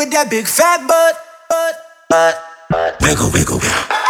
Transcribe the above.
with that big fat butt. Wiggle, wiggle, wiggle.